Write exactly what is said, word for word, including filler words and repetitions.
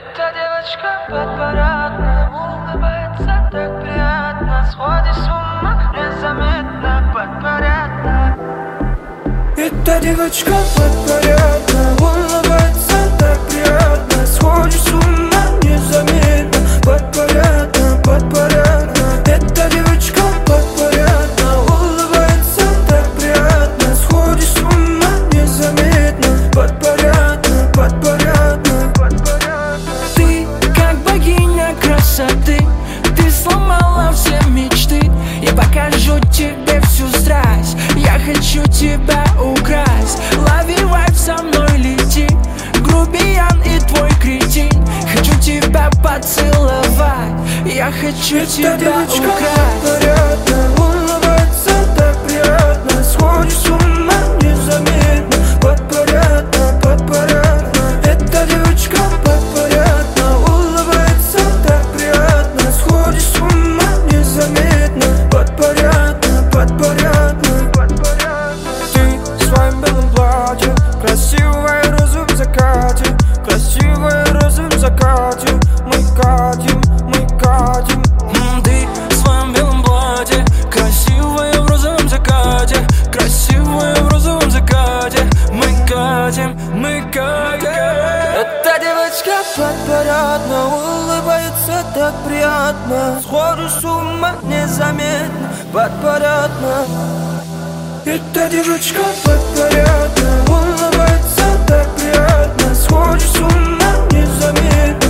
Эта девочка подпорядна, улыбается так приятно, сходишь с ума незаметно, подпорядна. Эта девочка подпорядна, улыбается так приятно, сходишь с ума незаметно, подпорядна, подпорядна. Эта девочка подпорядна, улыбается так приятно, сходишь с ума незаметно, подпорядна, подпорядна, подпорядна. Ты как богиня красоты, ты сломала все мечты. Я покажу тебе всю страсть, я хочу тебя украсть. Лови вайб, со мной лети, грубиян и твой кретин. Хочу тебя поцеловать, я хочу Эта тебя девочка украсть. подпорядна, улыбается так приятно, сходишь с ума незаметно, подпорядна, подпорядна. Эта девочка подпорядна, улыбается так приятно, сходишь с ума незаметно, подпорядна, подпорядна, подпорядна. Ты в своем белом платье, красивая розовым закате, красивая розовым закате. Мы катим, мы катим. М, Ты в своем белом платье, красивая в розовом закате, красивая в розовом закате. Мы катим, мы катим. Эта девочка подпорядна, улыбается так приятно, сходишь с ума незаметно, подпорядна. Эта девочка подпорядна, улыбается так приятно, сходишь с ума незаметно,